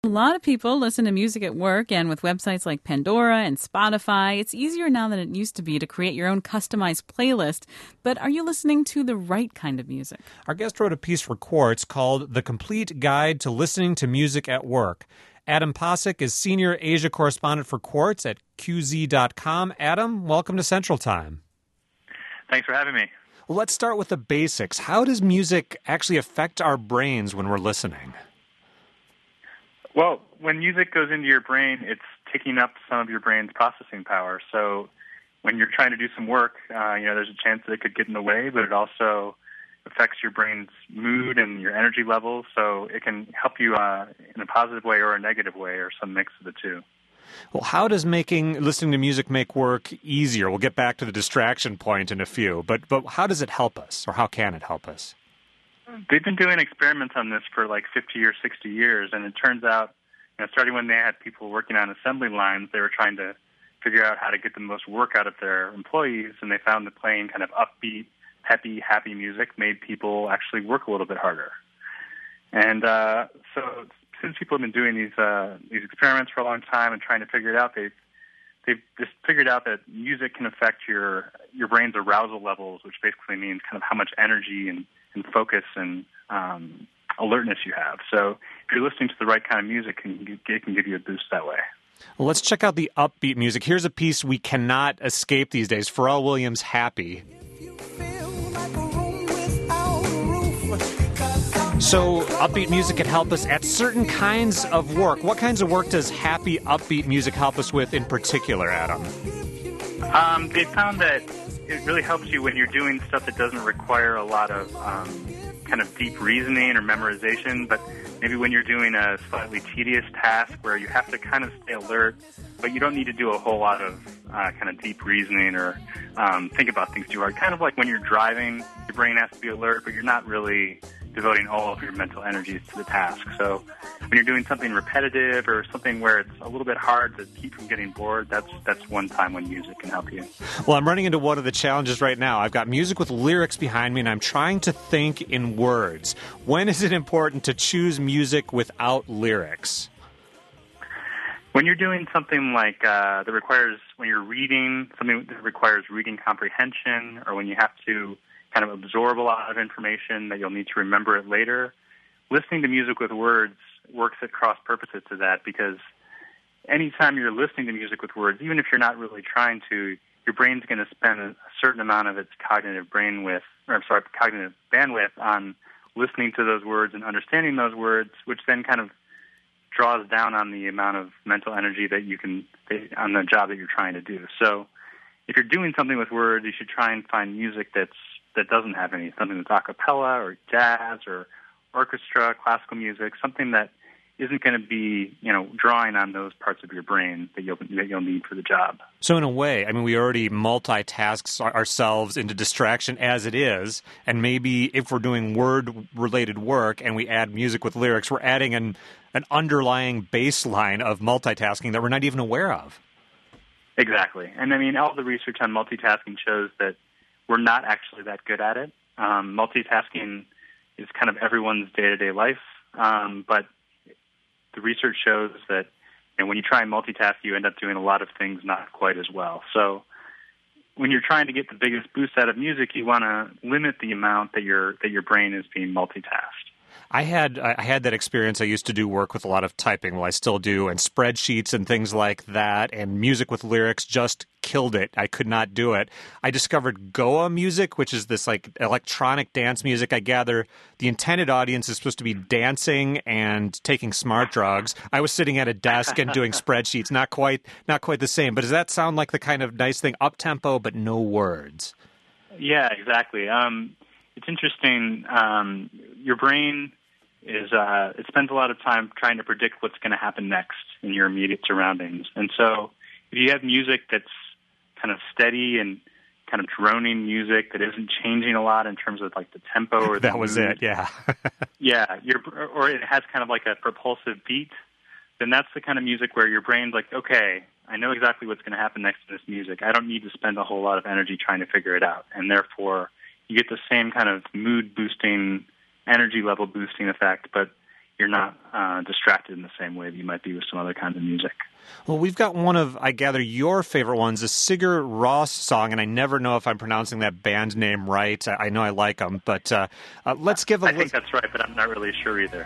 A lot of people listen to music at work, and with websites like Pandora and Spotify, it's easier now than it used to be to create your own customized playlist. But are you listening to the right kind of music? Our guest wrote a piece for Quartz called The Complete Guide to Listening to Music at Work. Adam Posick is Senior Asia Correspondent for Quartz at QZ.com. Adam, welcome to Central Time. Thanks for having me. Well, let's start with the basics. How does music actually affect our brains when we're listening? Well, when music goes into your brain, it's taking up some of your brain's processing power. So when you're trying to do some work, there's a chance that it could get in the way, but it also affects your brain's mood and your energy levels. So it can help you in a positive way or a negative way or some mix of the two. Well, how does listening to music make work easier? We'll get back to the distraction point in a few, but how does it help us, or how can it help us? They've been doing experiments on this for like 50 or 60 years, and it turns out, starting when they had people working on assembly lines, they were trying to figure out how to get the most work out of their employees, and they found that playing kind of upbeat, peppy, happy music made people actually work a little bit harder. And so since people have been doing these experiments for a long time and trying to figure it out, they've just figured out that music can affect your brain's arousal levels, which basically means kind of how much energy and focus and alertness you have. So if you're listening to the right kind of music, it can give you a boost that way. Well, let's check out the upbeat music. Here's a piece we cannot escape these days. Pharrell Williams' Happy. So upbeat music can help us at certain kinds of work. What kinds of work does happy, upbeat music help us with in particular, Adam? They found that it really helps you when you're doing stuff that doesn't require a lot of kind of deep reasoning or memorization, but maybe when you're doing a slightly tedious task where you have to kind of stay alert, but you don't need to do a whole lot of kind of deep reasoning or think about things too hard. Kind of like when you're driving, your brain has to be alert, but you're not really devoting all of your mental energies to the task. So when you're doing something repetitive or something where it's a little bit hard to keep from getting bored, that's one time when music can help you. Well, I'm running into one of the challenges right now. I've got music with lyrics behind me, and I'm trying to think in words. When is it important to choose music without lyrics? When you're doing something like when you're reading, something that requires reading comprehension, or when you have to kind of absorb a lot of information that you'll need to remember it later, listening to music with words works at cross purposes to that, because anytime you're listening to music with words, even if you're not really trying to, your brain's going to spend a certain amount of its cognitive bandwidth on listening to those words and understanding those words, which then kind of draws down on the amount of mental energy that you can on the job that you're trying to do. So if you're doing something with words, you should try and find music that doesn't have any, something that's a cappella or jazz or orchestra, classical music, something that isn't going to be, drawing on those parts of your brain that you'll need for the job. So in a way, we already multitask ourselves into distraction as it is, and maybe if we're doing word-related work and we add music with lyrics, we're adding an underlying baseline of multitasking that we're not even aware of. Exactly. And all the research on multitasking shows that we're not actually that good at it. Multitasking is kind of everyone's day-to-day life, but the research shows that when you try and multitask, you end up doing a lot of things not quite as well. So when you're trying to get the biggest boost out of music, you want to limit the amount that your brain is being multitasked. I had that experience. I used to do work with a lot of typing. Well, I still do, and spreadsheets and things like that, and music with lyrics just killed it. I could not do it. I discovered Goa music, which is this like electronic dance music. I gather the intended audience is supposed to be dancing and taking smart drugs. I was sitting at a desk and doing spreadsheets. Not quite the same. But does that sound like the kind of nice thing? Up tempo, but no words. Yeah, exactly. It's interesting. Your brain it spends a lot of time trying to predict what's going to happen next in your immediate surroundings. And so if you have music that's kind of steady and kind of droning music that isn't changing a lot in terms of like the tempo or the that was mood, it, yeah. Yeah, or it has kind of like a propulsive beat, then that's the kind of music where your brain's like, okay, I know exactly what's going to happen next to this music. I don't need to spend a whole lot of energy trying to figure it out. And therefore, you get the same kind of mood-boosting, energy level boosting effect, but you're not distracted in the same way that you might be with some other kinds of music. Well, we've got one of, I gather, your favorite ones, a Sigur Rós song, and I never know if I'm pronouncing that band name right. I know I like them, but let's give a I think that's right, but I'm not really sure either.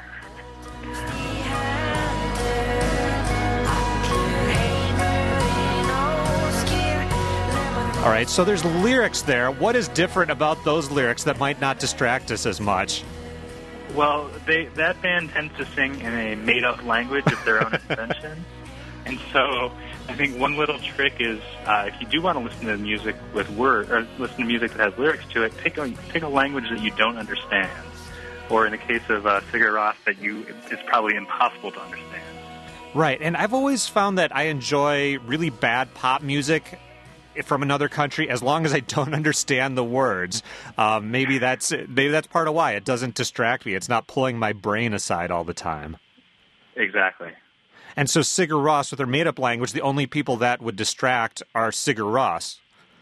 All right, so there's lyrics there. What is different about those lyrics that might not distract us as much? Well, that band tends to sing in a made-up language of their own invention. And so I think one little trick is if you do want to listen to music with words, or listen to music that has lyrics to it, pick a language that you don't understand. Or in the case of Sigur Rós, it's probably impossible to understand. Right, and I've always found that I enjoy really bad pop music from another country as long as I don't understand the words. Maybe that's part of why it doesn't distract me. It's not pulling my brain aside all the time. Exactly. And so Sigur Rós, with their made-up language, the only people that would distract are Sigur Rós.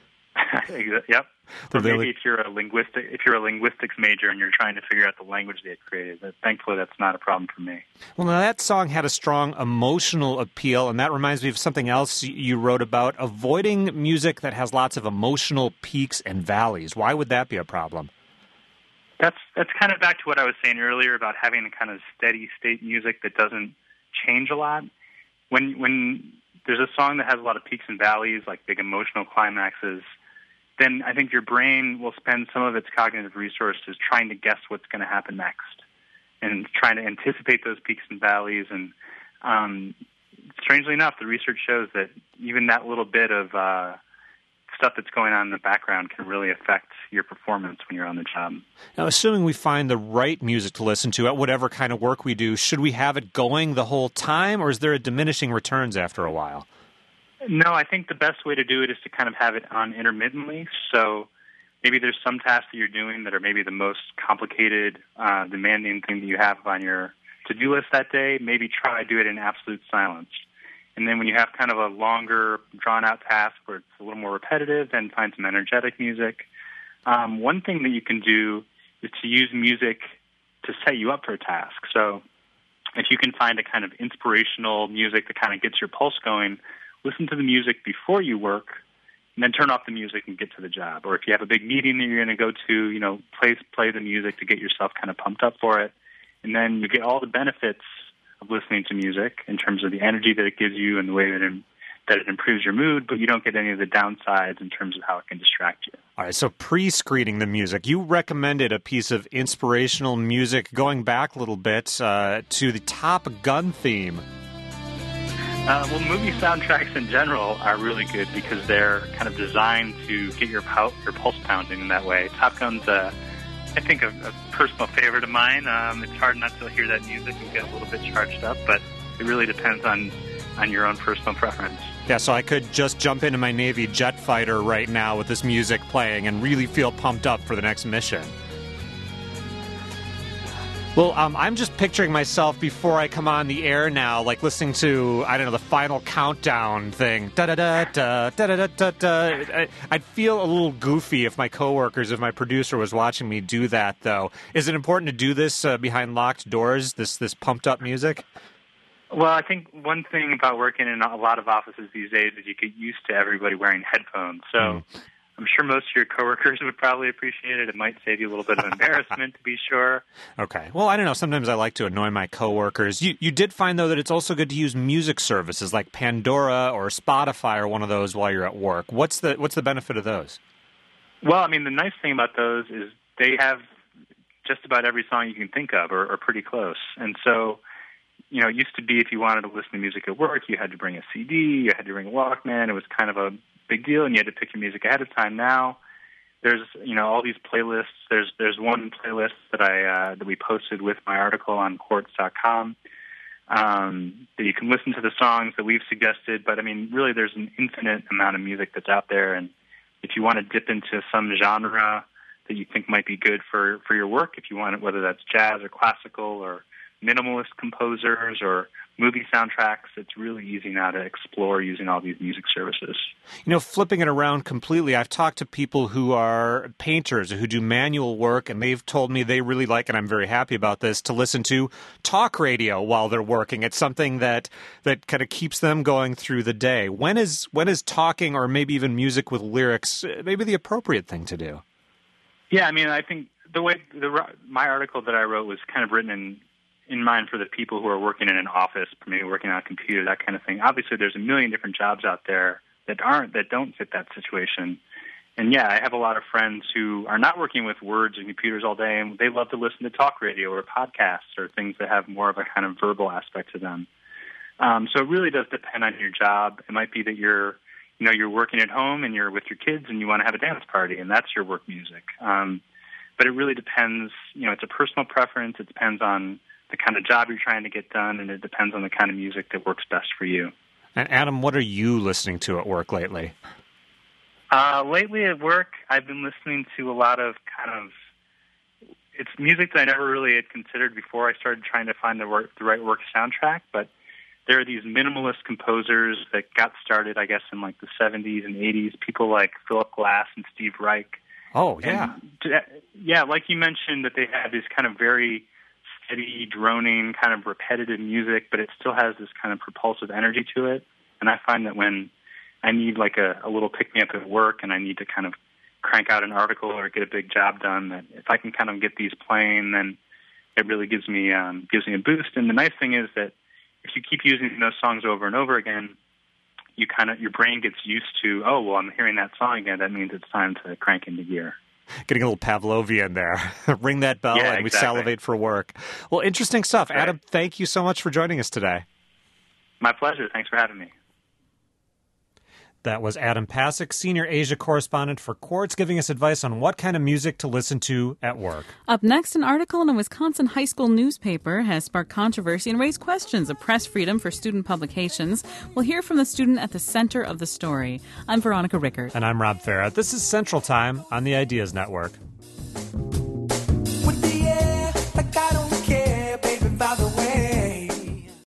Yep. Or maybe if you're a linguistics major and you're trying to figure out the language they had created. But thankfully, that's not a problem for me. Well, now that song had a strong emotional appeal, and that reminds me of something else you wrote about, avoiding music that has lots of emotional peaks and valleys. Why would that be a problem? That's kind of back to what I was saying earlier about having a kind of steady state music that doesn't change a lot. When there's a song that has a lot of peaks and valleys, like big emotional climaxes, then I think your brain will spend some of its cognitive resources trying to guess what's going to happen next and trying to anticipate those peaks and valleys. And strangely enough, the research shows that even that little bit of stuff that's going on in the background can really affect your performance when you're on the job. Now, assuming we find the right music to listen to at whatever kind of work we do, should we have it going the whole time, or is there a diminishing returns after a while? No, I think the best way to do it is to kind of have it on intermittently. So maybe there's some tasks that you're doing that are maybe the most complicated, demanding thing that you have on your to-do list that day. Maybe try to do it in absolute silence. And then when you have kind of a longer, drawn-out task where it's a little more repetitive, then find some energetic music. One thing that you can do is to use music to set you up for a task. So if you can find a kind of inspirational music that kind of gets your pulse going, listen to the music before you work, and then turn off the music and get to the job. Or if you have a big meeting that you're going to go to, play the music to get yourself kind of pumped up for it. And then you get all the benefits of listening to music in terms of the energy that it gives you and the way that it improves your mood, but you don't get any of the downsides in terms of how it can distract you. All right, so pre-screening the music, you recommended a piece of inspirational music going back a little bit to the Top Gun theme. Well, movie soundtracks in general are really good because they're kind of designed to get your pulse pounding in that way. Top Gun's, I think, a personal favorite of mine. It's hard not to hear that music and get a little bit charged up, but it really depends on your own personal preference. Yeah, so I could just jump into my Navy jet fighter right now with this music playing and really feel pumped up for the next mission. Well, I'm just picturing myself before I come on the air now, like listening to, I don't know, the final countdown thing. Da-da-da-da, da-da-da-da-da. I'd feel a little goofy if my coworkers, if my producer was watching me do that, though. Is it important to do this behind locked doors, this pumped up music? Well, I think one thing about working in a lot of offices these days is you get used to everybody wearing headphones. So I'm sure most of your coworkers would probably appreciate it. It might save you a little bit of embarrassment, to be sure. Okay. Well, I don't know. Sometimes I like to annoy my coworkers. You did find, though, that it's also good to use music services like Pandora or Spotify or one of those while you're at work. What's the benefit of those? Well, I mean, the nice thing about those is they have just about every song you can think of or pretty close. And so, it used to be if you wanted to listen to music at work, you had to bring a CD, you had to bring a Walkman. It was kind of a big deal, and you had to pick your music ahead of time. Now, there's all these playlists. There's one playlist that we posted with my article on Quartz.com that you can listen to the songs that we've suggested. But I mean, really, there's an infinite amount of music that's out there, and if you want to dip into some genre that you think might be good for your work, if you want it, whether that's jazz or classical or minimalist composers or movie soundtracks. It's really easy now to explore using all these music services. Flipping it around completely, I've talked to people who are painters, who do manual work, and they've told me they really like, and I'm very happy about this, to listen to talk radio while they're working. It's something that kind of keeps them going through the day. When is talking, or maybe even music with lyrics, maybe the appropriate thing to do? Yeah, I mean, I think my article that I wrote was kind of written in mind for the people who are working in an office, maybe working on a computer, that kind of thing. Obviously, there's a million different jobs out there that don't fit that situation. And yeah, I have a lot of friends who are not working with words and computers all day, and they love to listen to talk radio or podcasts or things that have more of a kind of verbal aspect to them. So it really does depend on your job. It might be that you're working at home and you're with your kids and you want to have a dance party, and that's your work music. But it really depends. It's a personal preference. It depends on the kind of job you're trying to get done, and it depends on the kind of music that works best for you. And Adam, what are you listening to at work lately? Lately at work, I've been listening to a lot of it's music that I never really had considered before I started trying to find the right work soundtrack, but there are these minimalist composers that got started, I guess, in like the 70s and 80s, people like Philip Glass and Steve Reich. Oh, yeah. And, like you mentioned, that they have this kind of very steady, droning, kind of repetitive music, but it still has this kind of propulsive energy to it. And I find that when I need like a little pick-me-up at work and I need to kind of crank out an article or get a big job done, that if I can kind of get these playing, then it really gives me a boost. And the nice thing is that if you keep using those songs over and over again, your brain gets used to, oh, well, I'm hearing that song again. That means it's time to crank into gear. Getting a little Pavlovian there. Ring that bell, and exactly. We salivate for work. Well, interesting stuff. Right. Adam, thank you so much for joining us today. My pleasure. Thanks for having me. That was Adam Pasek, Senior Asia Correspondent for Quartz, giving us advice on what kind of music to listen to at work. Up next, an article in a Wisconsin high school newspaper has sparked controversy and raised questions of press freedom for student publications. We'll hear from the student at the center of the story. I'm Veronica Rickert. And I'm Rob Farah. This is Central Time on the Ideas Network.